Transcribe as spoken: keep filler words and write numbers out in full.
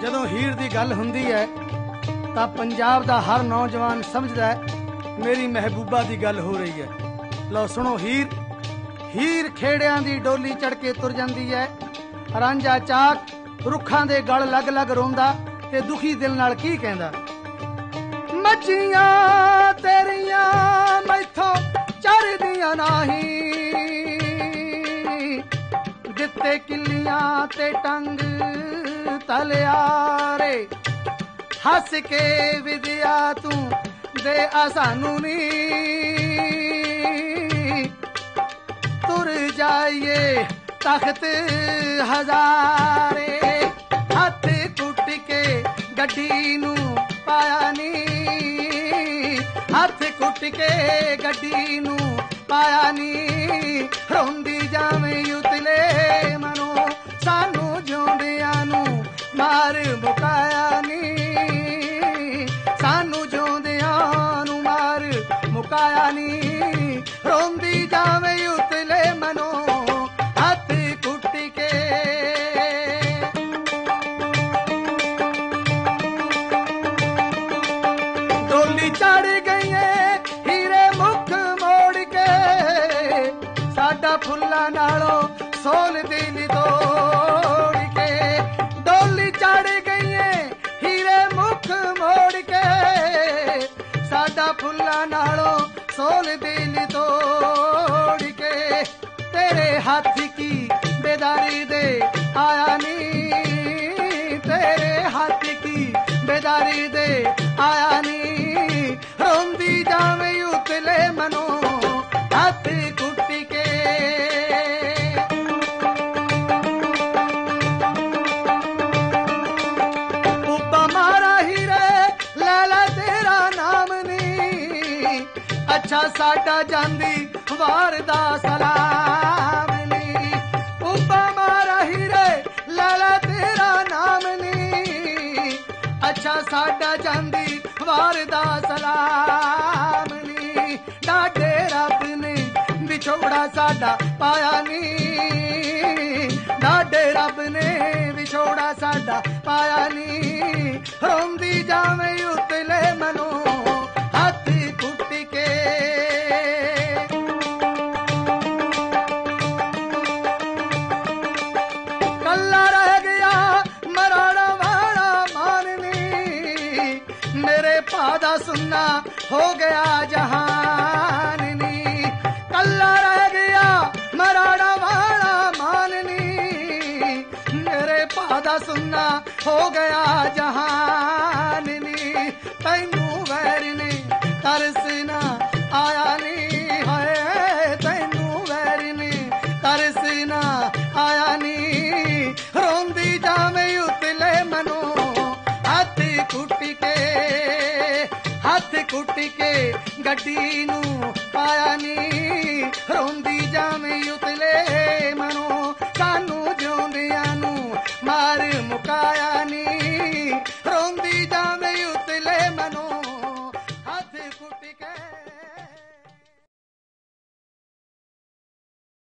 ਜਦੋਂ ਹੀਰ ਦੀ ਗੱਲ ਹੁੰਦੀ ਹੈ ਤਾਂ ਪੰਜਾਬ ਦਾ ਹਰ ਨੌਜਵਾਨ ਸਮਝਦਾ ਹੈ ਮੇਰੀ ਮਹਿਬੂਬਾ ਦੀ ਗੱਲ ਹੋ ਰਹੀ ਹੈ। ਲਓ ਸੁਣੋ ਹੀਰ। ਹੀਰ ਖੇੜਿਆਂ ਦੀ ਡੋਲੀ ਚੜ ਕੇ ਤੁਰ ਜਾਂਦੀ ਹੈ। ਰਾਂਝਾ ਚਾਕ ਰੁੱਖਾਂ ਦੇ ਗਲ ਲੱਗ ਲੱਗ ਰੋਂਦਾ ਤੇ ਦੁਖੀ ਦਿਲ ਨਾਲ ਕੀ ਕਹਿੰਦਾ, ਮੱਝੀਆਂ ਤੇਰੀਆਂ ਮੈਥੋਂ ਚਰਦੀਆਂ ਨਹੀਂ, ਦਿੱਤੇ ਕਿੱਲੀਆਂ ਤੇ ਟੰਗ ਤਲਿਆਰੇ, ਹੱਸ ਕੇ ਵਿਦਿਆ ਤੂੰ ਦੇ ਆ ਸਾਨੂੰ ਨੀ, ਤੁਰ ਜਾਈਏ ਤਖਤ ਹਜ਼ਾਰੇ, ਹੱਥ ਕੁੱਟ ਕੇ ਗੱਡੀ ਨੂੰ ਪਾਇਆ ਨੀ, ਹੱਥ ਕੁੱਟ ਕੇ ਗੱਡੀ ਨੂੰ ਪਾਇਆ ਨੀ, ਰੋਂਦੀ ਜਾਵੇਂ ਉਤਲੇ ਮਨੋਂ ਸਾਨੂੰ ਜਿਉਂਦਿਆਂ ਨੂੰ ਮਾਰ ਮੁਕਾਇਆ ਨੀ, ਸਾਨੂੰ ਜਿਉਂਦਿਆਂ ਨੂੰ ਮਾਰ ਮੁਕਾਇਆ ਨੀ, ਰੋਂਦੀ ਜਾਵੇਂ ਉਤਲੇ ਮਨੋਂ ਹੱਥ ਕੁੱਟ ਕੇ। ਡੋਲੀ ਚੜ ਗਈਏ ਹੀਰੇ ਮੁਖ ਮੋੜ ਕੇ, ਸਾਡਾ ਫੁੱਲਾਂ ਨਾਲੋਂ ਸੋਲ ਦਿਲ ਤੋੜ ਕੇ, ਡੋਲੀ ਚੜ ਗਈਏ ਹੀਰੇ ਮੁਖ ਮੋੜ ਕੇ, ਸਾਡਾ ਫੁੱਲਾਂ ਨਾਲੋਂ ਸੋਲ ਦਿਲ ਤੋੜ ਕੇ, ਤੇਰੇ ਹੱਥ ਕੀ ਬੇਦਾਰੀ ਦੇ ਆਇਆ ਨੀ, ਤੇਰੇ ਹੱਥ ਕੀ ਬੇਦਾਰੀ ਦੇ ਆਇਆ ਨੀ, ਰੋਂਦੀ ਜਾਵੇਂ ਉਤਲੇ ਮਨੋਂ ਹੱਥ ਕੁੱਟ ਕੇ। ਉੱਪਾ ਮਾਰਾ ਹੀਰੇ ਲੈ ਲੈ ਤੇਰਾ ਨਾਮ ਨੀ, ਅੱਛਾ ਸਾਡਾ ਜਾਂਦੀ ਵਾਰ ਦਾ ਸਲਾਮ ਨੀ, ਉੱਪਾ ਮਾਰਾ ਹੀਰੇ ਲੈ ਲੈ ਤੇਰਾ ਨਾਮ ਨੀ, ਅੱਛਾ ਸਾਡਾ ਜਾਂਦੀ ਵਾਰ ਦਾ ਸਲਾਮ ਨੀ, ਡਾਢੇ ਰੱਬ ਨੇ ਵਿਛੋੜਾ ਸਾਡਾ ਪਾਇਆ ਨੀ, ਡਾਢੇ ਰੱਬ ਨੇ ਵਿਛੋੜਾ ਸਾਡਾ ਪਾਇਆ ਨੀ, ਰੋਂਦੀ ਜਾਵੇਂ ਉਤਲੇ ਮਨੋਂ ਹੱਥ ਕੁੱਟ ਕੇ। ਕੱਲਾ ਰਹਿ ਗਿਆ ਮਰਾੜਾ ਵਾਲਾ ਮਾਨ ਨੀ, ਮੇਰੇ ਭਾ ਦਾ ਸੁੰਨਾ ਹੋ ਗਿਆ ਜਹਾਨ ਨੀ, ਕੱਲਾ ਰਹਿ ਗਿਆ ਮਰਾੜਾ ਵਾਲਾ ਮਾਨ ਨੀ, ਮੇਰੇ ਭਾ ਦਾ ਸੁੰਨਾ ਹੋ ਗਿਆ ਜਹਾਨ ਨੀ, ਤੈਨੂੰ ਵੈਰ ਨੇ ਤਰਸ ਨਾ ਆਇਆ ਨੀ, ਹਾਏ ਤੈਨੂੰ ਵੈਰ ਨੇ ਤਰਸ ਨਾ ਆਇਆ ਨੀ, ਰੋਂਦੀ ਜਾਵੇਂ ਉਤਲੇ ਮਨੋਂ ਹੱਥ ਕੁੱਟ ਕੇ, ਹੱਥ ਕੁੱਟ ਕੇ ਗੱਡੀ ਨੂੰ ਪਾਇਆ ਨੀ, ਰੋਂਦੀ ਜਾਵੇਂ ਉਤਲੇ ਮਨੋਂ ਸਾਨੂੰ ਜਿਉਂਦਿਆਂ ਨੂੰ ਮਾਰ ਮੁਕਾਇਆ ਨੀ।